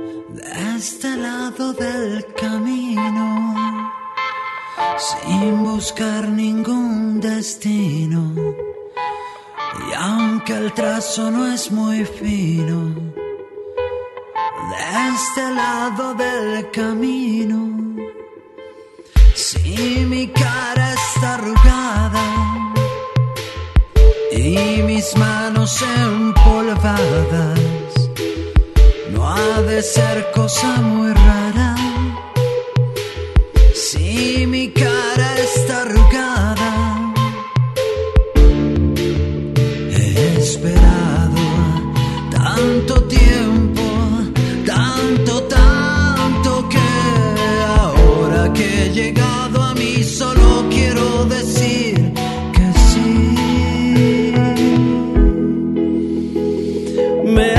de este lado del camino, sin buscar ningún destino. Y aunque el trazo no es muy fino, de este lado del camino, si mi cara está arrugada y mis manos empolvadas, no ha de ser cosa muy rara. Si mi cara está arrugada, he esperado tanto tiempo, tanto que ahora que he llegado a mí solo quiero decir que sí. Me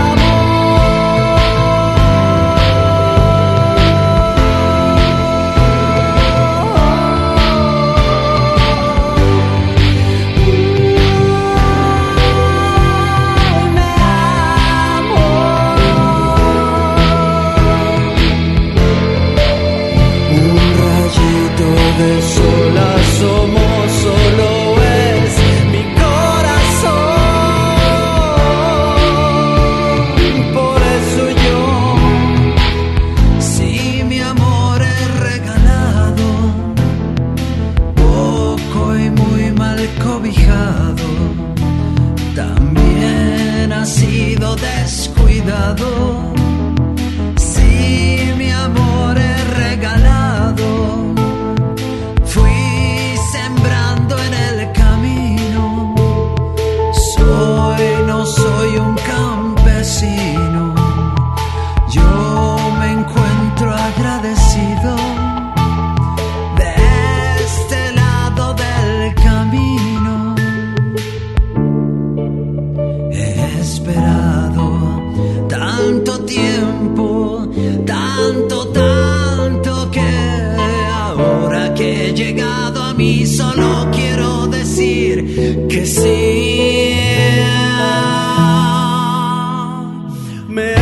de sol asomo, solo es mi corazón. Por eso yo, si mi amor es regalado, poco y muy mal cobijado, también ha sido descuidado. Si mi amor es regalado, no soy un campesino, yo me encuentro agradecido de este lado del camino. He esperado tanto tiempo, tanto que ahora que he llegado a mí solo quiero decir que sí. Me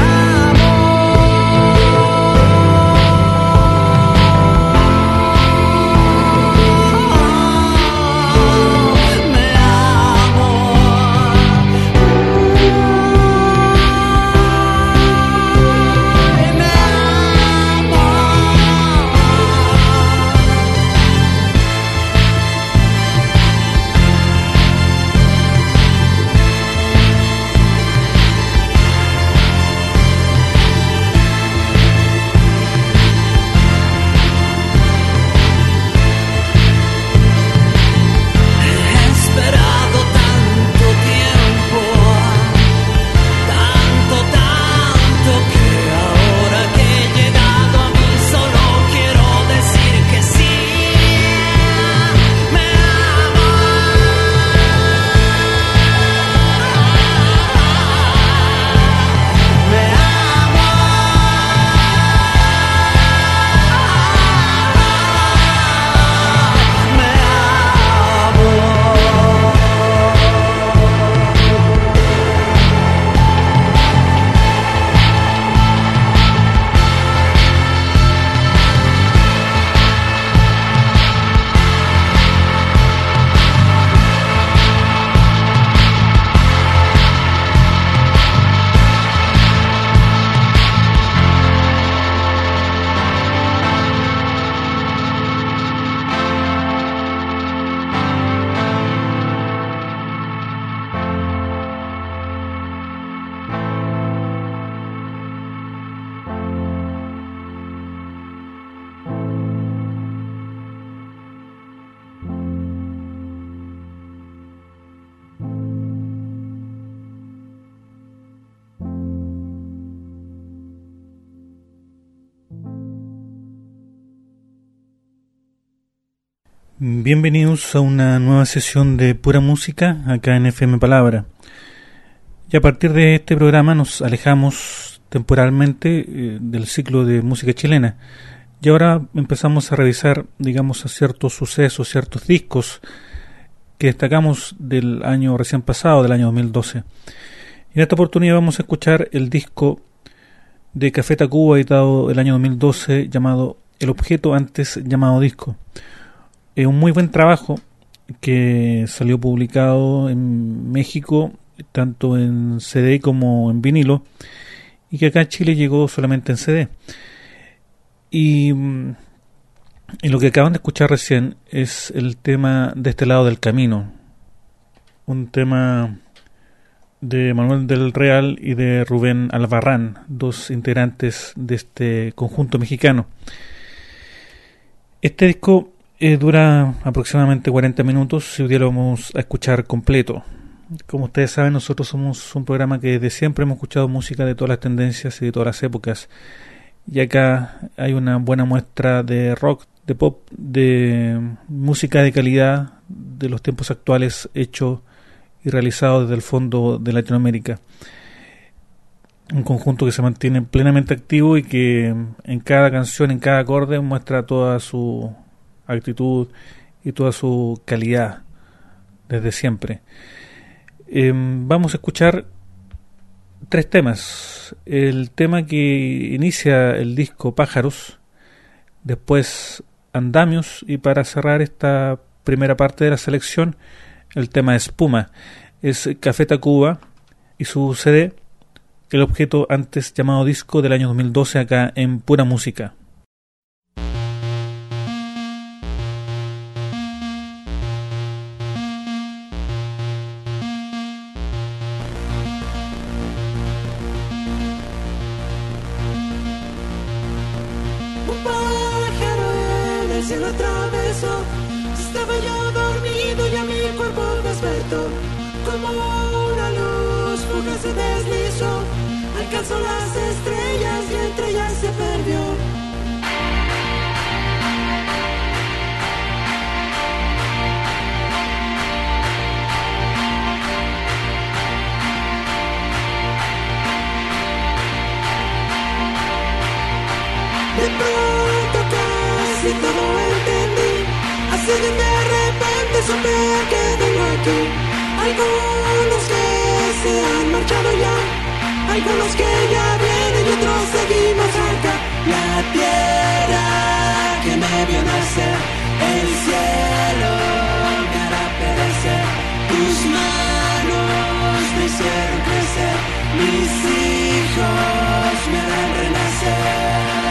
Bienvenidos a una nueva sesión de pura música acá en FM Palabra. Y a partir de este programa nos alejamos temporalmente del ciclo de música chilena. Y ahora empezamos a revisar, digamos, a ciertos sucesos, ciertos discos que destacamos del año recién pasado, del año 2012. Y en esta oportunidad vamos a escuchar el disco de Café Tacuba, editado el año 2012, llamado El Objeto, antes llamado Disco. Es un muy buen trabajo que salió publicado en México, tanto en CD como en vinilo, y que acá en Chile llegó solamente en CD. Y lo que acaban de escuchar recién es el tema De este lado del camino, un tema de Manuel del Real y de Rubén Albarrán, dos integrantes de este conjunto mexicano. Este disco dura aproximadamente 40 minutos, si hoy día lo vamos a escuchar completo. Como ustedes saben, nosotros somos un programa que desde siempre hemos escuchado música de todas las tendencias y de todas las épocas. Y acá hay una buena muestra de rock, de pop, de música de calidad de los tiempos actuales, hecho y realizado desde el fondo de Latinoamérica. Un conjunto que se mantiene plenamente activo y que en cada canción, en cada acorde, muestra toda su actitud y toda su calidad desde siempre. Vamos a escuchar 3 temas. El tema que inicia el disco, Pájaros, después Andamios, y para cerrar esta primera parte de la selección, el tema Espuma. Es Café Tacuba y su CD, El Objeto, antes llamado Disco, del año 2012, acá en Pura Música. Un pájaro en el cielo atravesó. Estaba yo dormido y a mi cuerpo despertó. Como una luz fugaz se deslizó. Alcanzó las estrellas y entre ellas se perdió. De pronto casi todo entendí. Así de repente supe que vengo aquí. Algunos que se han marchado ya, algunos que ya vienen y otros seguimos acá. La tierra que me vio nacer, el cielo me hará perecer. Tus manos me hicieron crecer, mis hijos me harán renacer.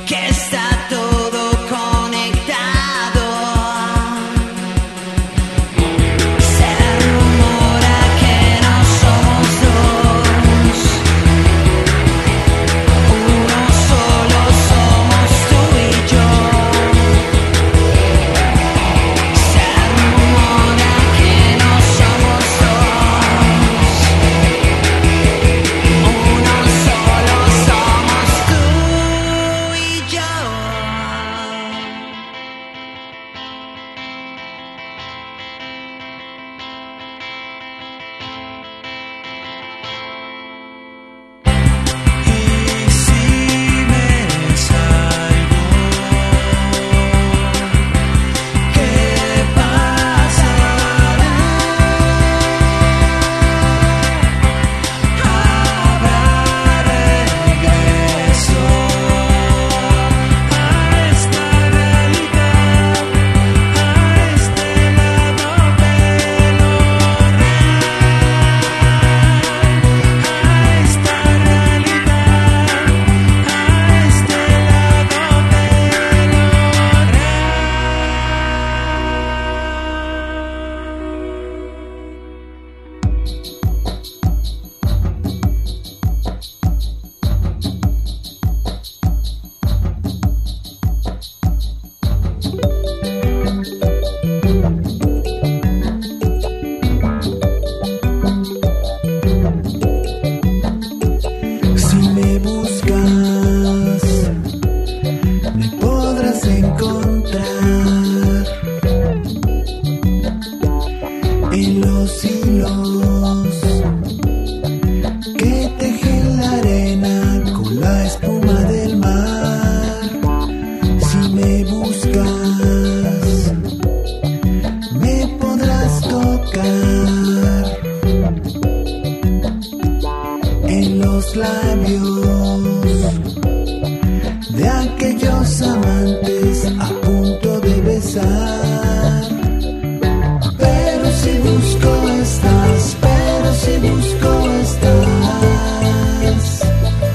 que está todo conectado. Se rumora que no somos dos, uno solo somos tú y yo. Se rumora que no somos dos, uno solo somos tú y yo. Y si me salgo, ¿qué pasará? Habrá regreso a esta realidad, a este lado de lo real, a esta realidad, a este lado de lo real. Si me buscas, me podrás encontrar en los hilos que tejen la arena con la espuma del mar. Si me buscas, me podrás tocar en los labios de aquellos amantes a punto de besar. Pero si busco estás, pero si busco estás,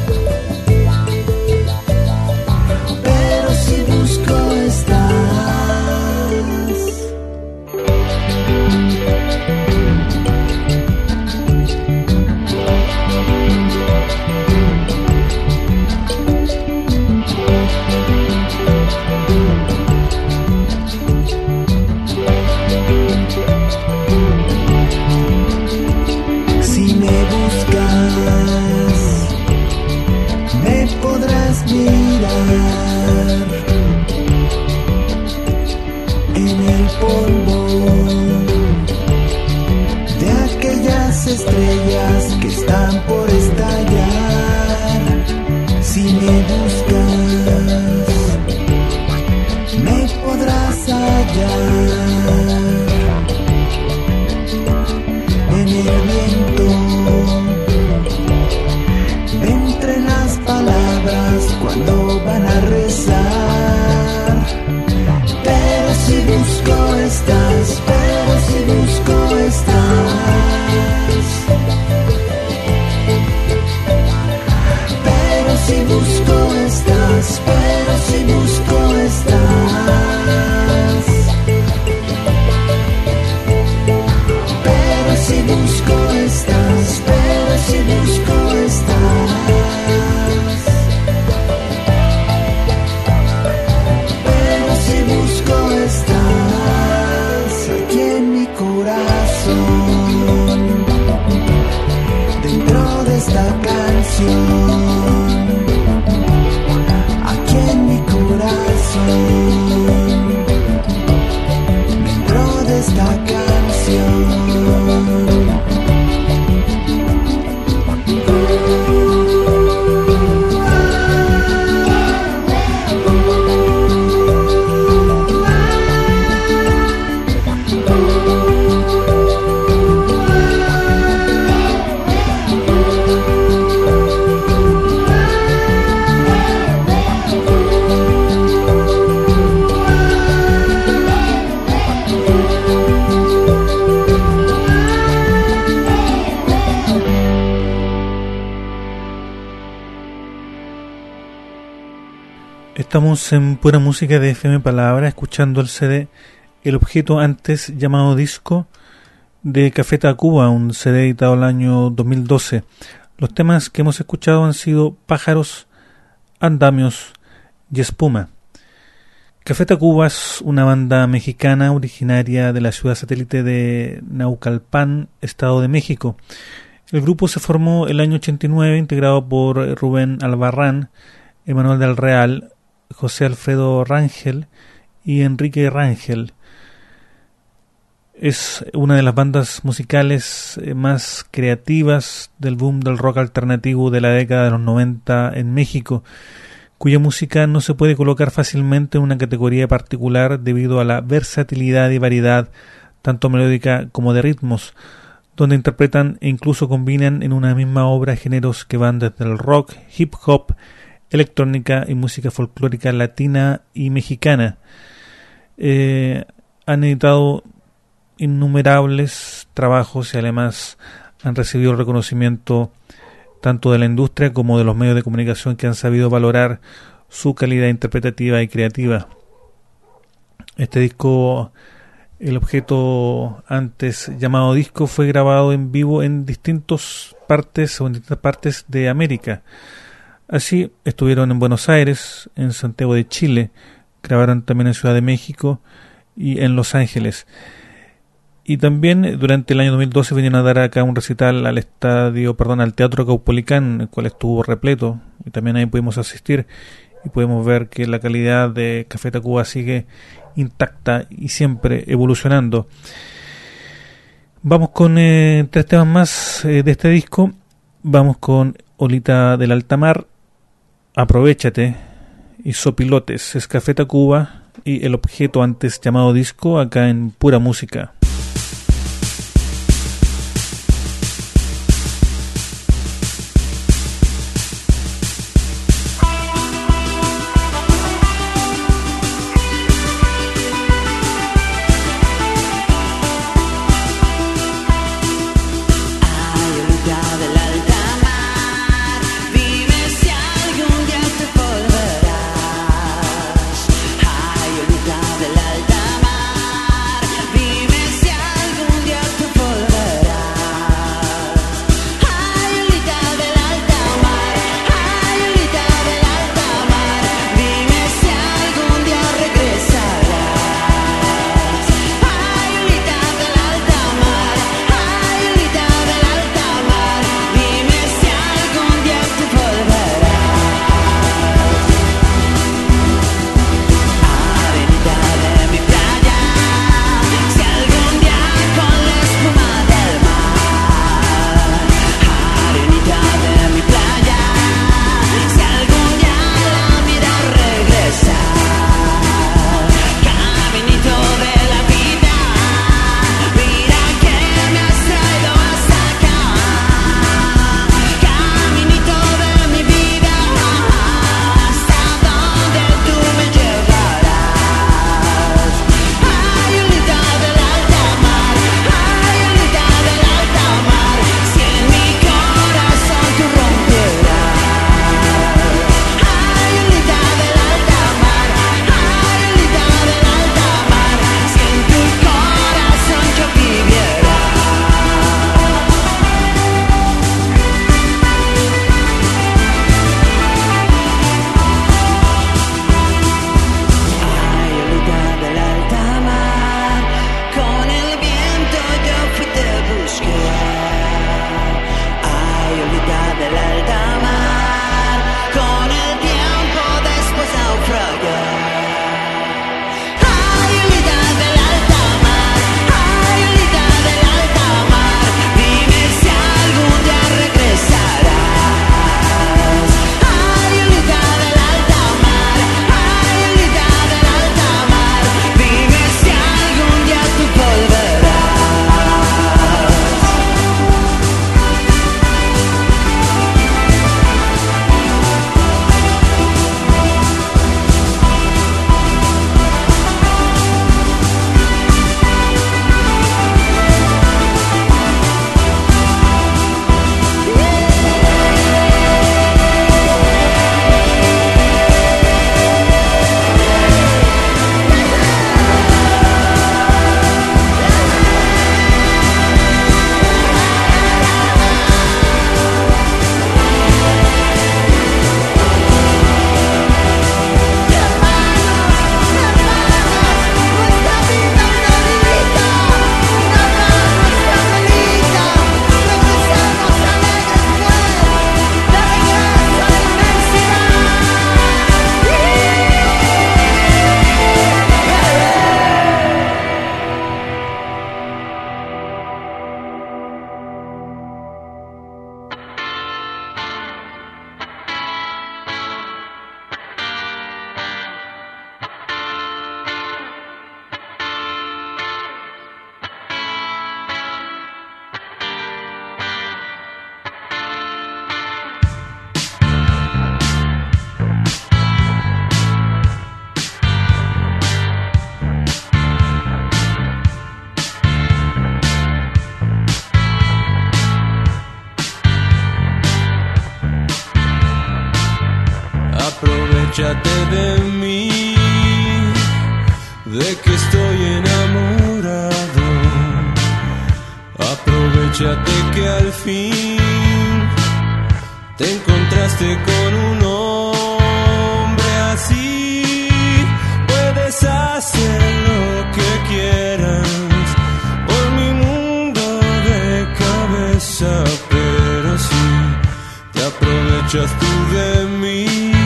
pero si busco estás. Si me buscas, me podrás mirar en el polvo de aquellas estrellas que están por estallar. Si me buscas, me podrás hallar en el viento, entre las palabras cuando van a rezar. Pero si busco estás, pero si busco estás, pero si busco estás, pero si busco estás, pero si busco estás, pero si busco estás. Estamos en Pura Música de FM Palabra, escuchando el CD El Objeto, antes llamado Disco, de Café Tacuba, un CD editado el año 2012. Los temas que hemos escuchado han sido Pájaros, Andamios y Espuma. Café Tacuba es una banda mexicana originaria de la ciudad satélite de Naucalpan, Estado de México. El grupo se formó el año 89, integrado por Rubén Albarrán, Emanuel del Real, José Alfredo Rangel y Enrique Rangel. Es una de las bandas musicales más creativas del boom del rock alternativo de la década de los 90 en México, cuya música no se puede colocar fácilmente en una categoría particular debido a la versatilidad y variedad, tanto melódica como de ritmos, donde interpretan e incluso combinan en una misma obra géneros que van desde el rock, hip hop, electrónica y música folclórica latina y mexicana. Han editado innumerables trabajos y además han recibido el reconocimiento tanto de la industria como de los medios de comunicación, que han sabido valorar su calidad interpretativa y creativa. Este disco, El Objeto, antes llamado Disco, fue grabado en vivo en distintas partes de América. Así estuvieron en Buenos Aires, en Santiago de Chile, grabaron también en Ciudad de México y en Los Ángeles. Y también durante el año 2012 vinieron a dar acá un recital al Teatro Caupolicán, el cual estuvo repleto, y también ahí pudimos asistir y podemos ver que la calidad de Café Tacuba sigue intacta y siempre evolucionando. Vamos con 3 temas más de este disco. Vamos con Olita del Altamar, Aprovéchate y Sopilotes. Es Café Tacuba y El Objeto, antes llamado Disco, acá en Pura Música. Vives aprovechate de mí, de que estoy enamorado. Aprovechate que al fin te encontraste con un hombre así. Puedes hacer lo que quieras por mi mundo de cabeza, pero si te aprovechas tú de mí,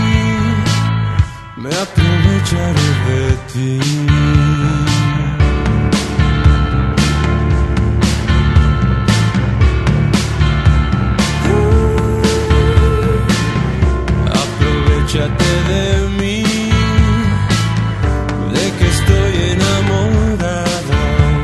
me aprovecharé de ti. Aprovechate de mí, de que estoy enamorado.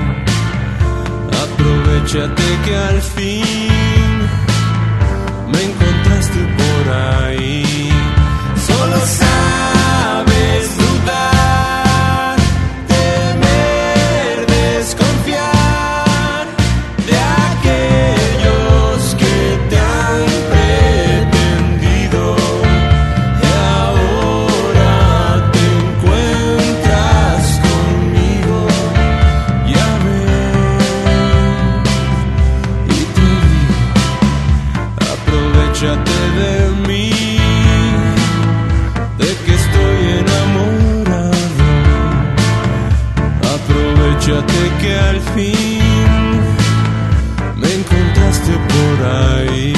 Aprovechate que al fin me encontraste por ahí. Solo sabes dudar, temer, desconfiar de aquellos que te han pretendido. Y ahora te encuentras conmigo, ya ves, y te digo, aprovechate de mí, de que estoy enamorado. Aprovechate que al fin me encontraste por ahí.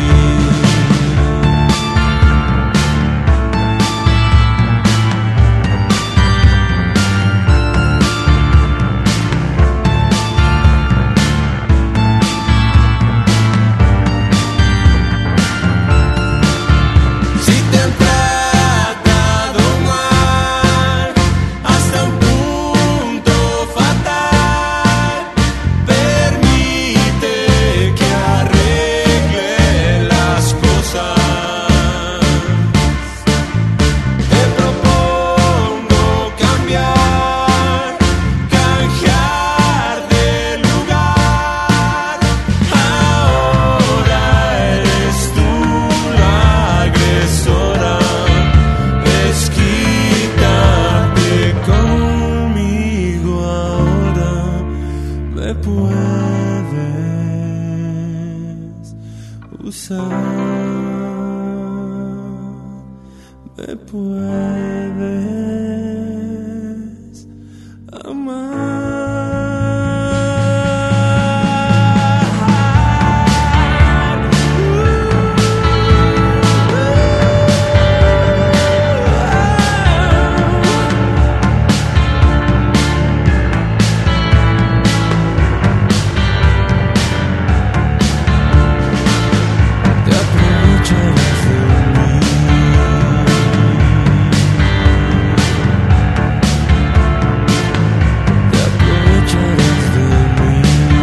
Si te han tratado mal hasta un punto fatal, permite que arregle las cosas. Te propongo cambiar, canjear de lugar. Ahora eres tú la agresora, desquítate conmigo ahora. Me puedes usar, me puedes te aprovecharás de mí. Te aprovecharás de mí.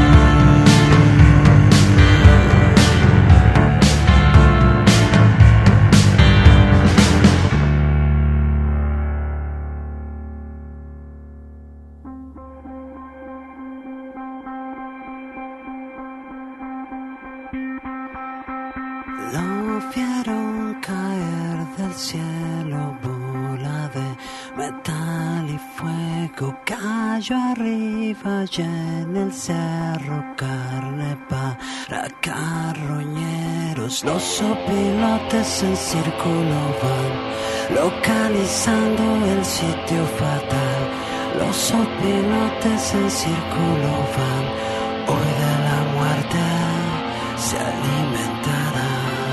Lo vieron caer del cielo, bola de metal y fuego, cayó arriba y en el cerro carne para carroñeros. Los opilotes en círculo van localizando el sitio fatal. Los opilotes en círculo van, hoy de la muerte se alimentará.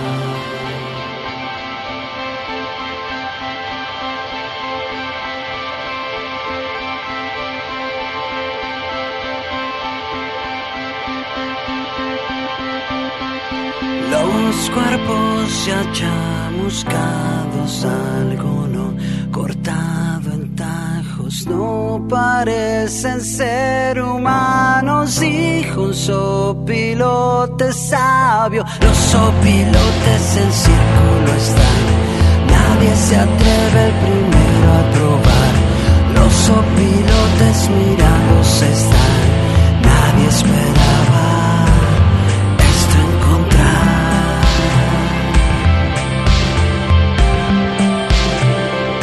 Los cuerpos ya chamuscados, alguno cortado en tajos, no parecen ser humanos, dijo un sopilote sabio. Los sopilotes en círculo están, nadie se atreve el primero a probar. Los sopilotes mirándose están, nadie esperaba esto encontrar. 1,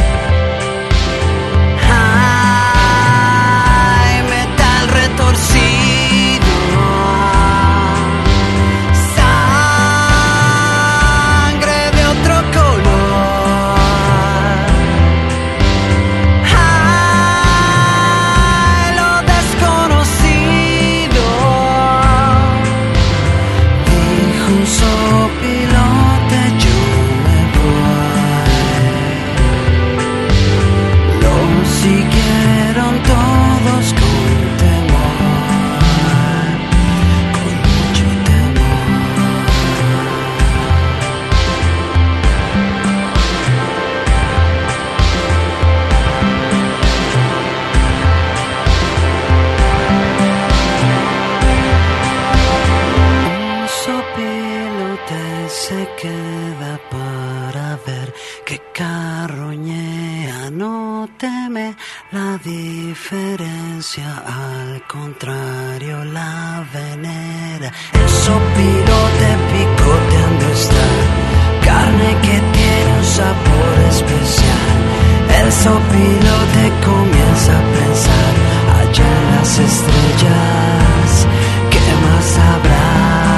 teme la diferencia, al contrario la venera. El sopilote picoteando está, carne que tiene un sabor especial. El sopilote comienza a pensar, allá en las estrellas, ¿qué más habrá?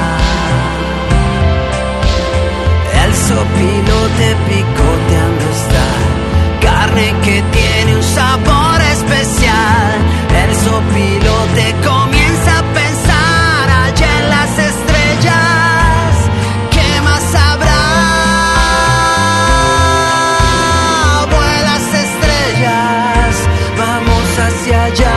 El sopilote picoteando está, carne que tiene un sabor especial. El sopilote comienza a pensar, allá en las estrellas, ¿qué más habrá? Vuelas estrellas, vamos hacia allá.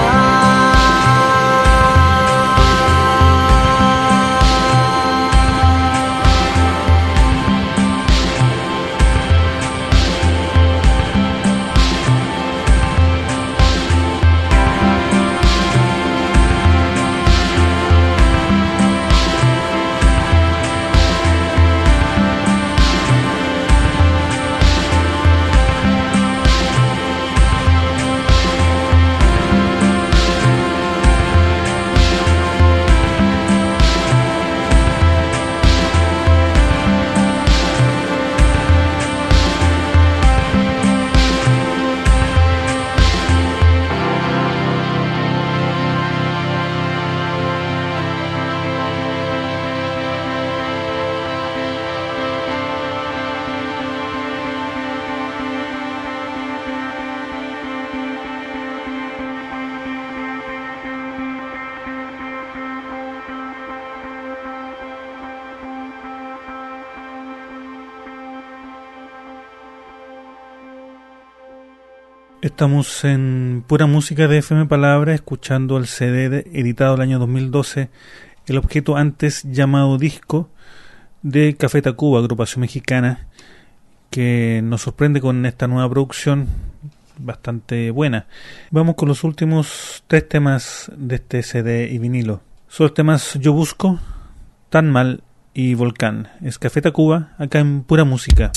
Estamos en Pura Música de FM Palabra, escuchando el CD editado el año 2012, el objeto antes llamado disco, de Café Tacuba, agrupación mexicana, que nos sorprende con esta nueva producción bastante buena. Vamos con los últimos 3 temas de este CD y vinilo. Son los temas Yo Busco, Tan Mal y Volcán. Es Café Tacuba, acá en Pura Música.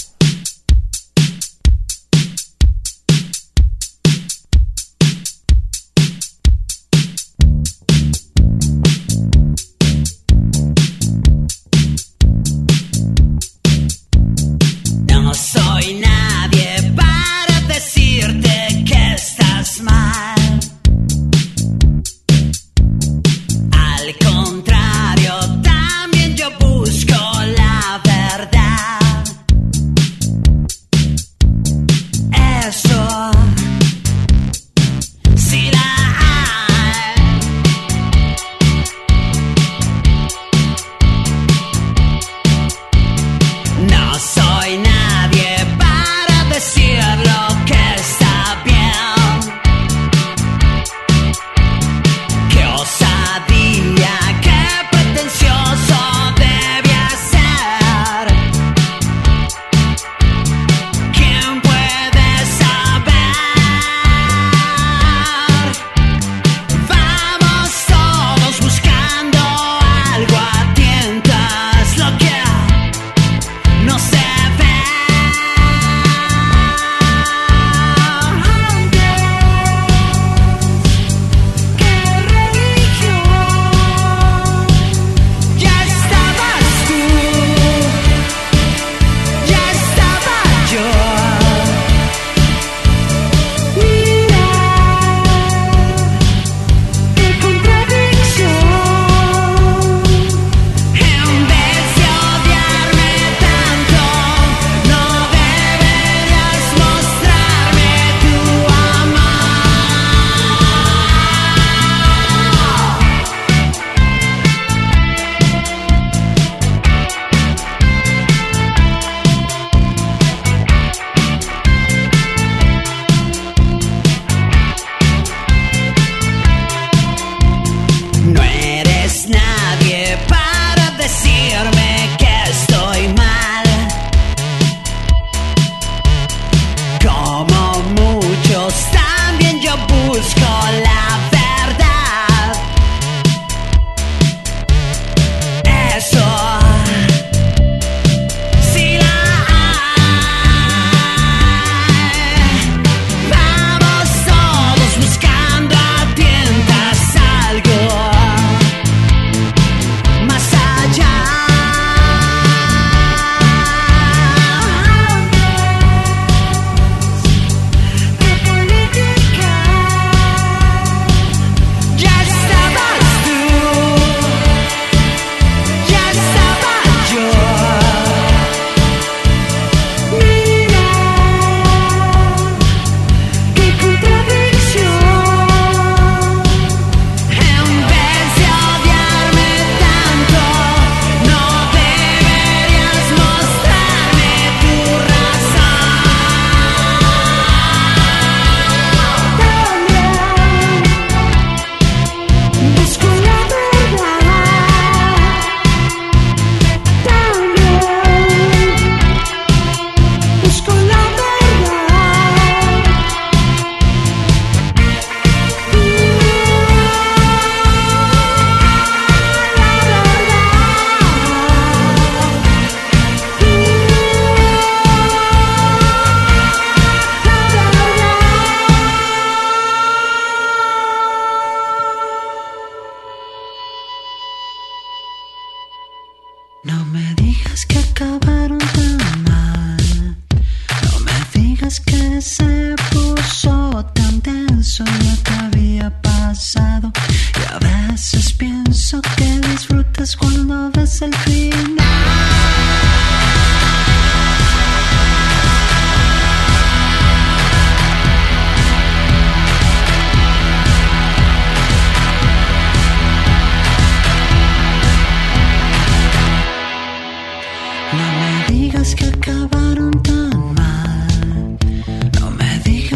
Soy nadie para decirte que estás mal. Al contrario, también yo busco la verdad.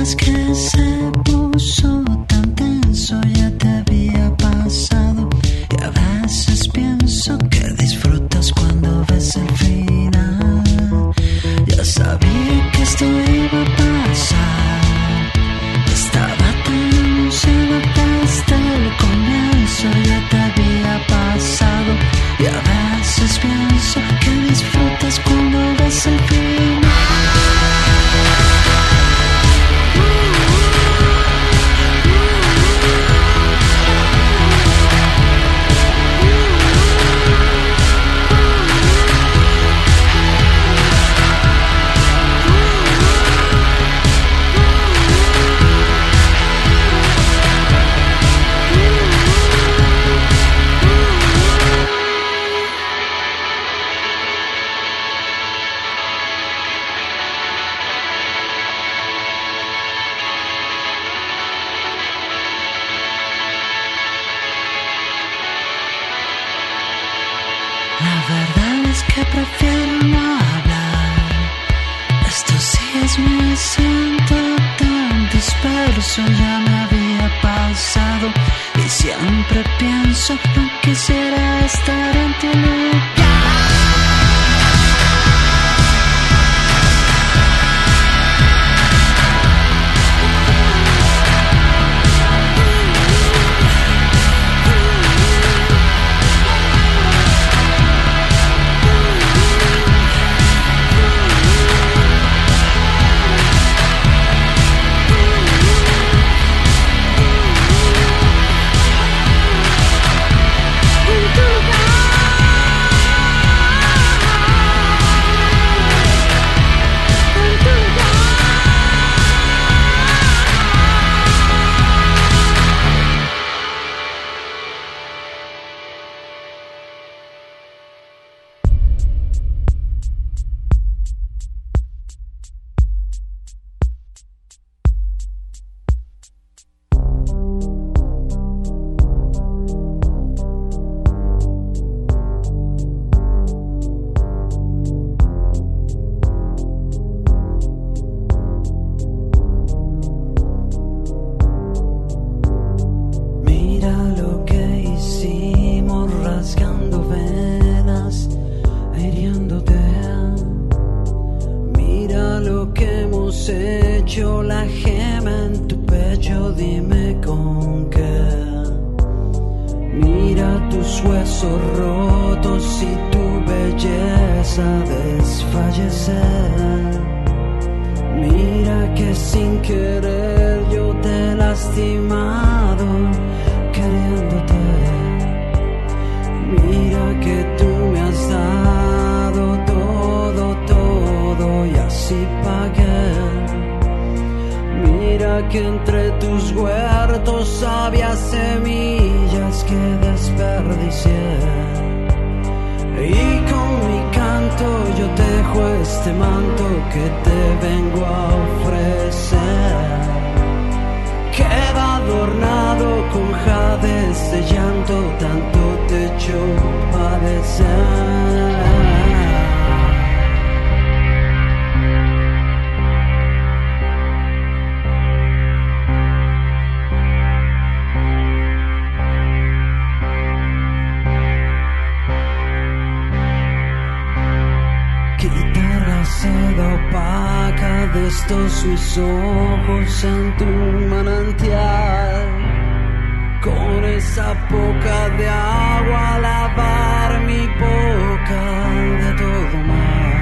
es que se puso tan tenso, ya te había pasado. Y a veces pienso que disfrutas cuando ves el final. Ya sabía que esto iba a pasar. Estaba tan anunciado desde el comienzo, ya te había pasado. Y a veces pienso que disfrutas cuando ves el final. La verdad es que prefiero no hablar. Esto sí es muy siento tan disperso, ya me había pasado. Y siempre pienso, no quisiera estar en tu lugar. Mis ojos en tu manantial, con esa poca de agua lavar mi boca de todo mal.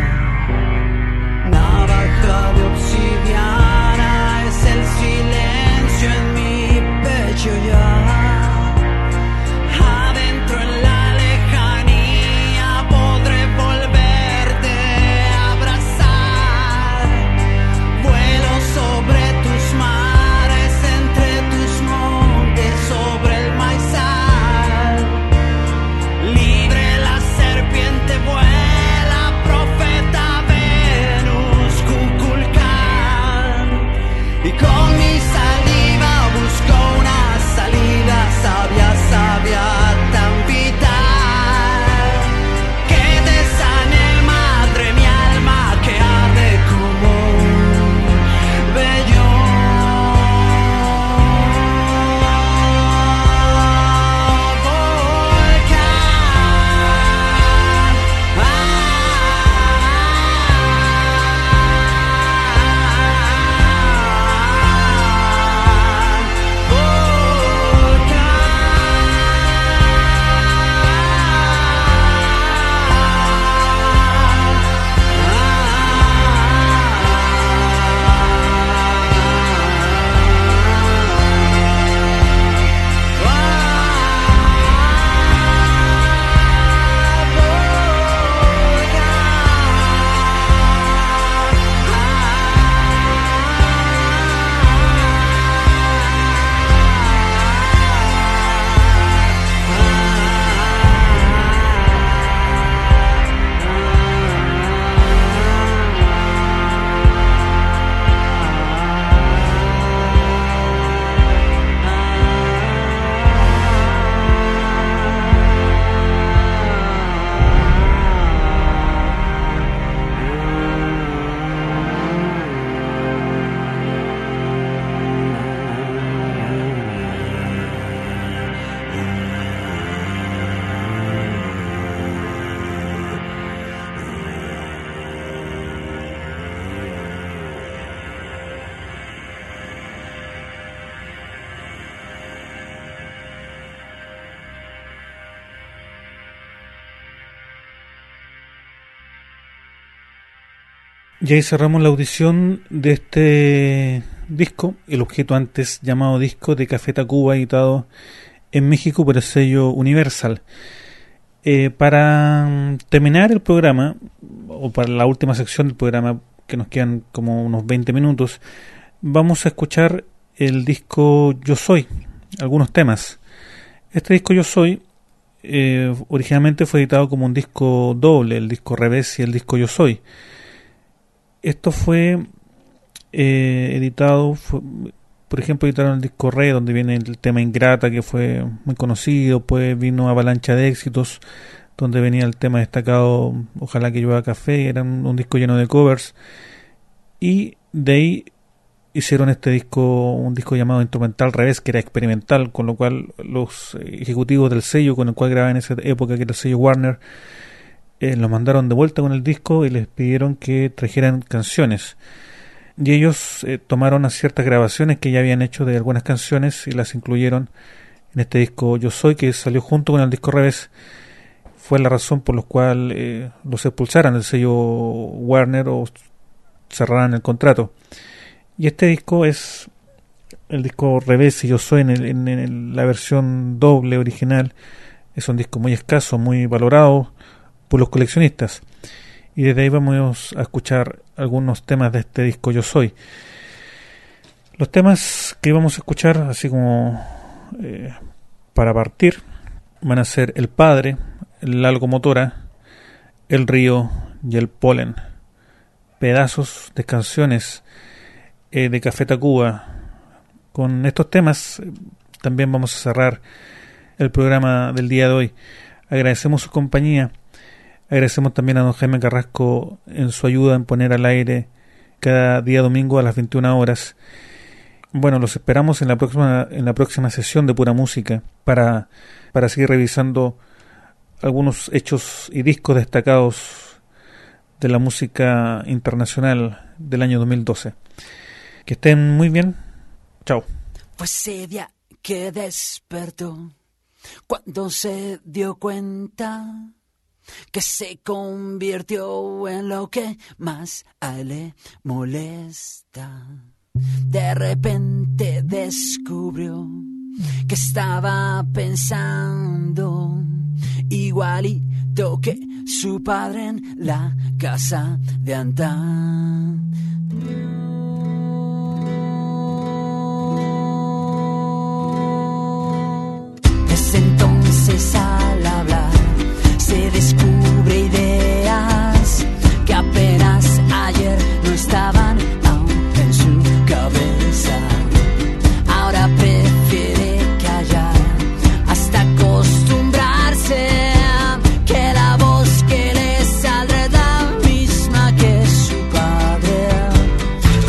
Navaja de obsidiana es el silencio en mi pecho ya. Adentro en la lejanía podré volverte a abrazar. Vuelo sobre tus mares, entre tus montes, sobre el maizal. Libre la serpiente vuela, profeta Venus Kukulkan. Y con mi saliva busco una salida sabia, sabia, tan vital, que te sane, madre, mi alma, que arde como un vellón. Y ahí cerramos la audición de este disco, el objeto antes llamado disco de Café Tacuba, editado en México por el sello Universal. Para terminar el programa, o para la última sección del programa, que nos quedan como unos 20 minutos, vamos a escuchar el disco Yo Soy, algunos temas. Este disco Yo Soy originalmente fue editado como un disco doble, el disco Revés y el disco Yo Soy. Esto fue editado, por ejemplo, editaron el disco Re, donde viene el tema Ingrata, que fue muy conocido. Pues vino Avalancha de Éxitos, donde venía el tema destacado Ojalá que llueva café. Era un disco lleno de covers. Y de ahí hicieron este disco, un disco llamado Instrumental Revés, que era experimental, con lo cual los ejecutivos del sello con el cual grababan en esa época, que era el sello Warner, los mandaron de vuelta con el disco y les pidieron que trajeran canciones. Y ellos tomaron ciertas grabaciones que ya habían hecho de algunas canciones y las incluyeron en este disco Yo Soy, que salió junto con el disco Revés. Fue la razón por la cual los expulsaran del sello Warner o cerraran el contrato. Y este disco es el disco Revés y Yo Soy en la versión doble original. Es un disco muy escaso, muy valorado por los coleccionistas. Y desde ahí vamos a escuchar algunos temas de este disco Yo Soy. Los temas que vamos a escuchar, así como para partir, van a ser El Padre, La Locomotora, El Río y El Polen. Pedazos de canciones de Café Tacuba. Con estos temas también vamos a cerrar el programa del día de hoy. Agradecemos su compañía. Agradecemos también a don Jaime Carrasco en su ayuda en poner al aire cada día domingo a las 21 horas. Bueno, los esperamos en la próxima sesión de Pura Música para seguir revisando algunos hechos y discos destacados de la música internacional del año 2012. Que estén muy bien. Chao. Fue ese día que despertó cuando se dio cuenta que se convirtió en lo que más a él le molesta. De repente descubrió que estaba pensando igualito que su padre en la casa de antaño. Desde entonces al hablar se descubre ideas que apenas ayer no estaban aún en su cabeza. Ahora prefiere callar hasta acostumbrarse que la voz que le saldrá es la misma que su padre.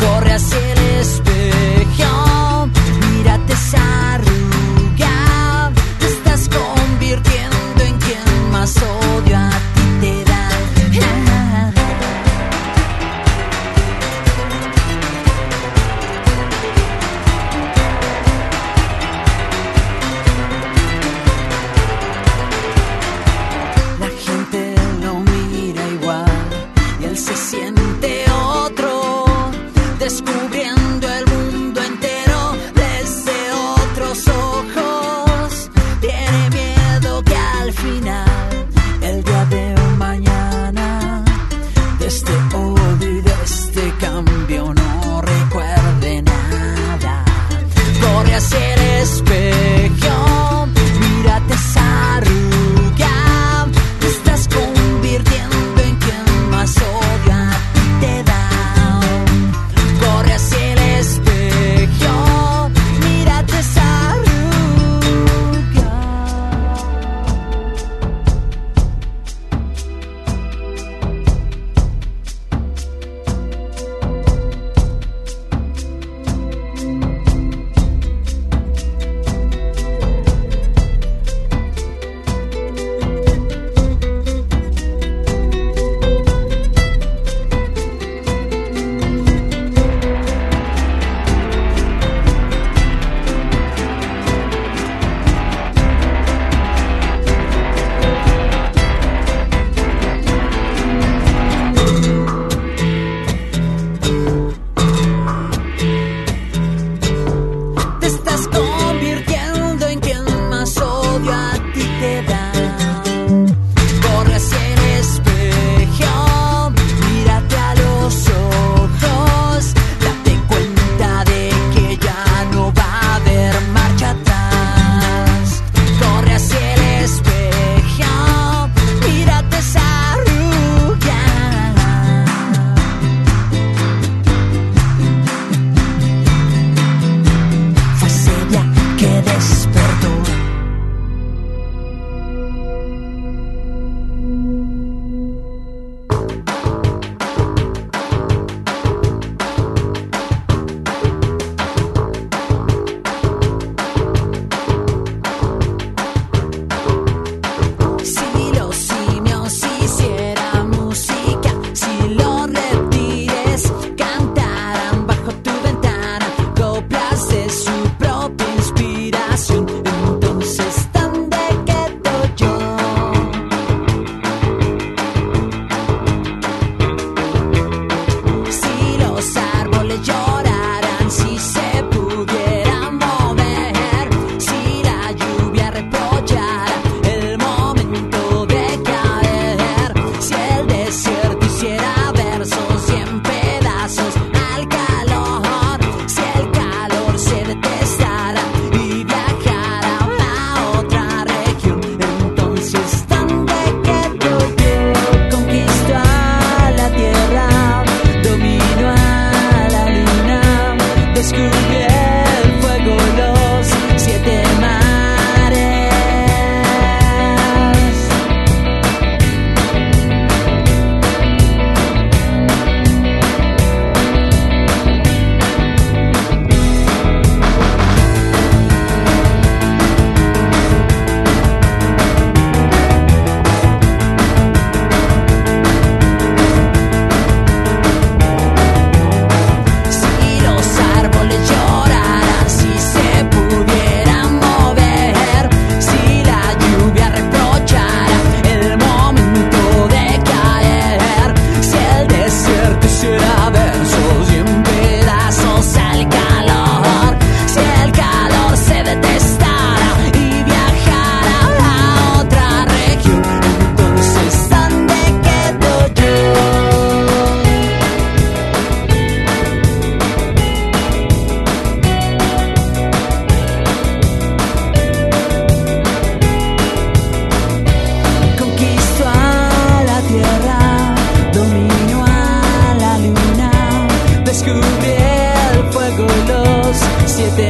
7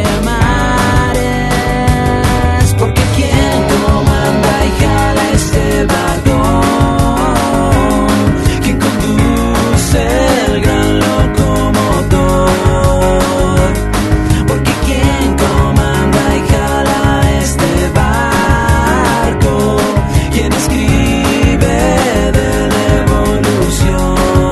mares, porque quien comanda y jala este vagón, que conduce el gran locomotor, porque quien comanda y jala este barco, quien escribe de la evolución.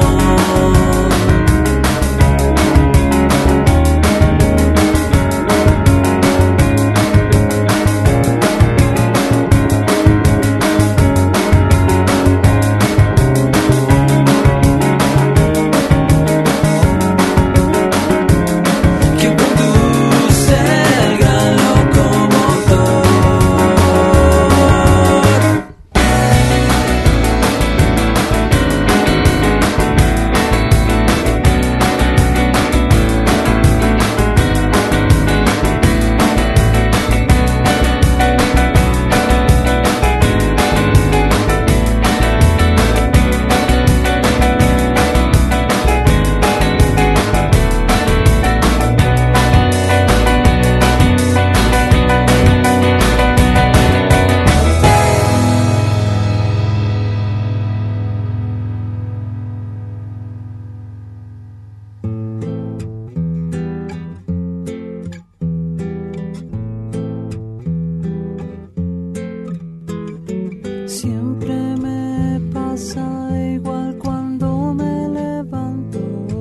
Siempre me pasa igual cuando me levanto,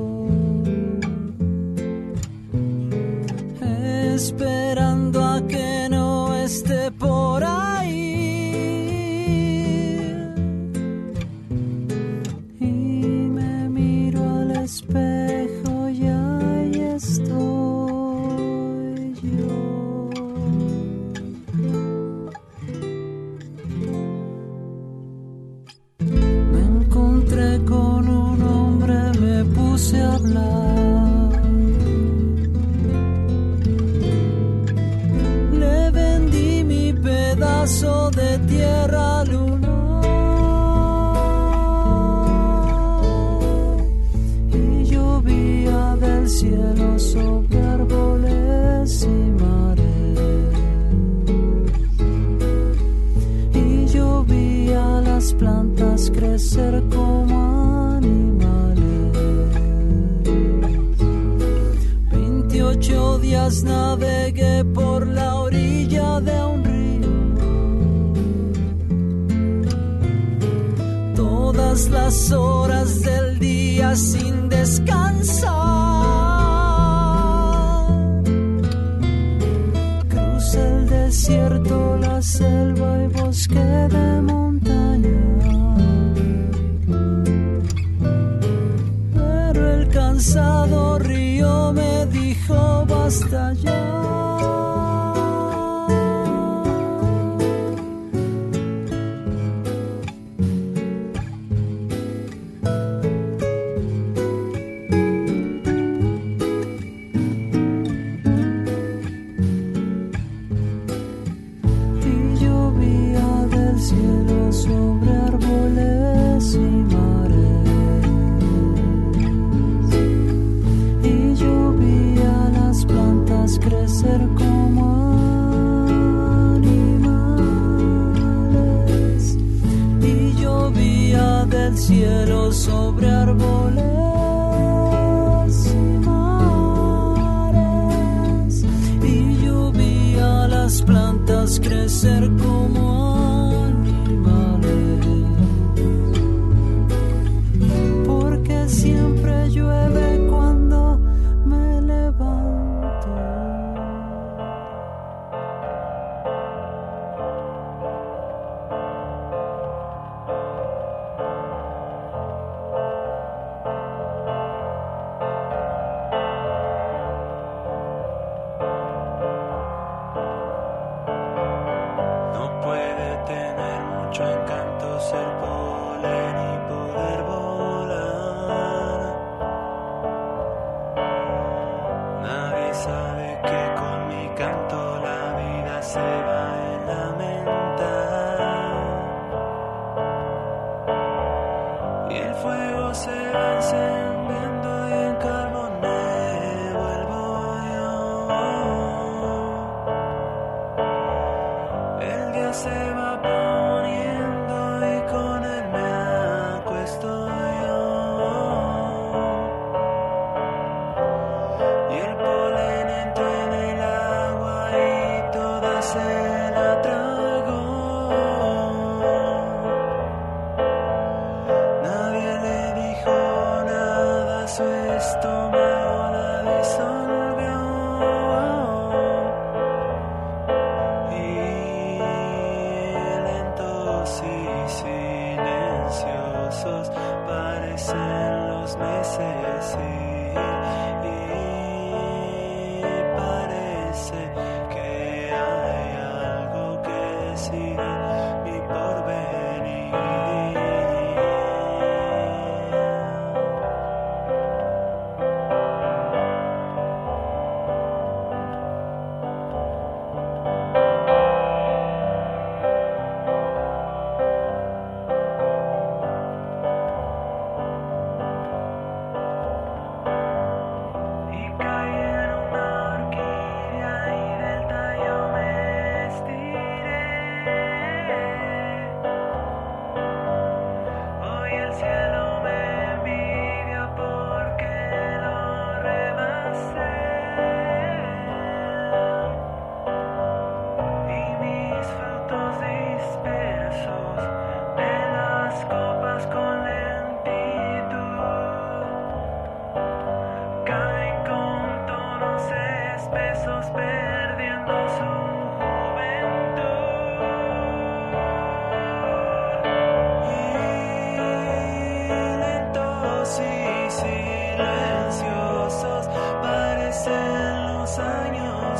esperando a que no esté por ahí, y me miro al espejo y ahí estoy yo. Con un hombre me puse a hablar, le vendí mi pedazo de tierra lunar y llovía del cielo sobre árboles y mares, y yo vi a las plantas crecer como animales. 28 días navegué por la orilla de un río, todas las horas del día sin descansar. Crucé el desierto, la selva y bosque de montaña, cansado río me dijo basta ya. Y llovía del cielo sobre árboles y mares, crecer como animales, y llovía del cielo sobre árboles y mares, y llovía las plantas crecer como animales, porque siempre llueve cuando me levanto. No puedo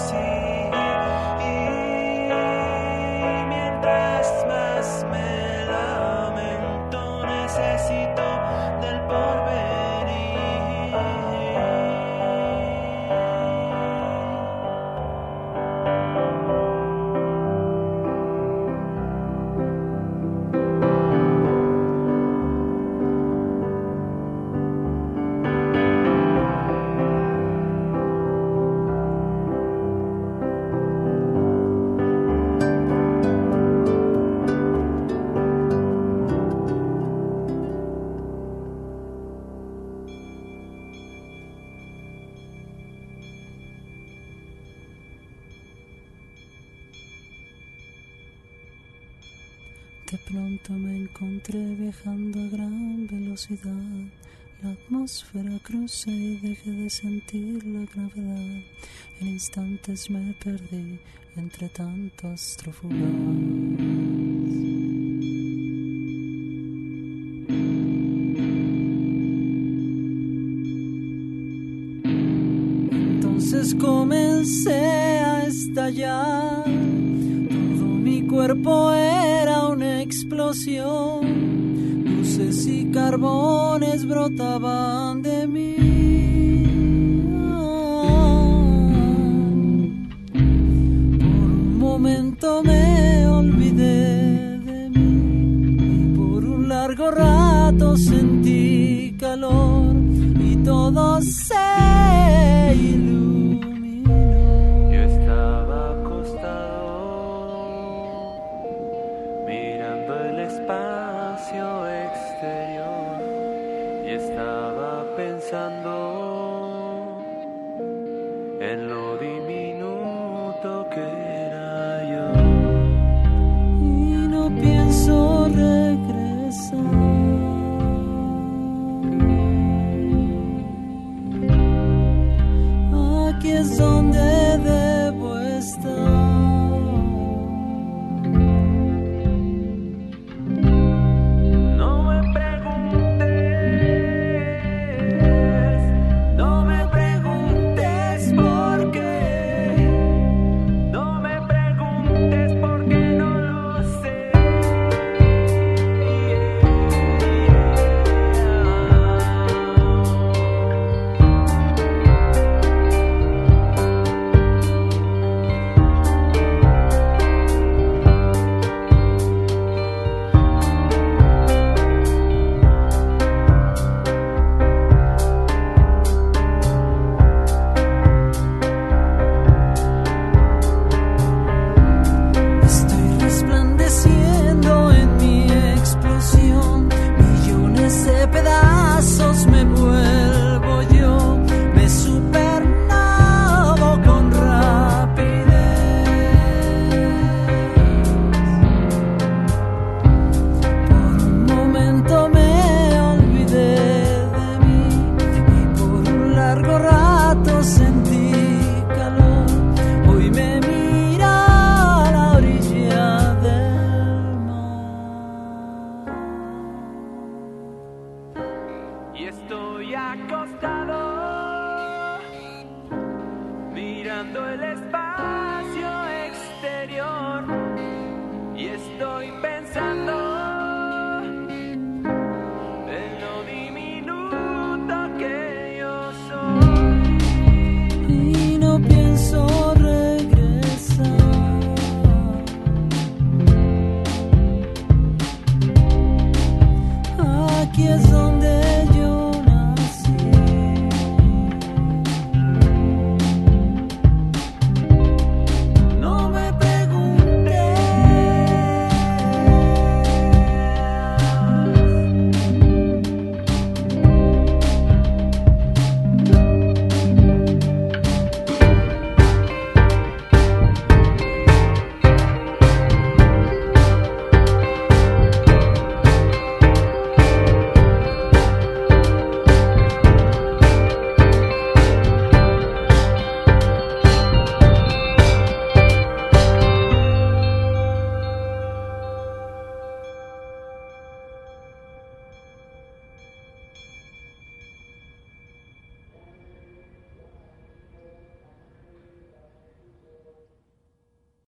así. Y mientras más me lamento, necesito del porvenir. De pronto me encontré viajando a gran velocidad. La atmósfera crucé y dejé de sentir la gravedad. En instantes me perdí entre tanto astro fugaz. Entonces comencé a estallar. Todo mi cuerpo era una explosión. Luces y carbones brotaban de mí. Por un momento me olvidé de mí. Y por un largo rato sentí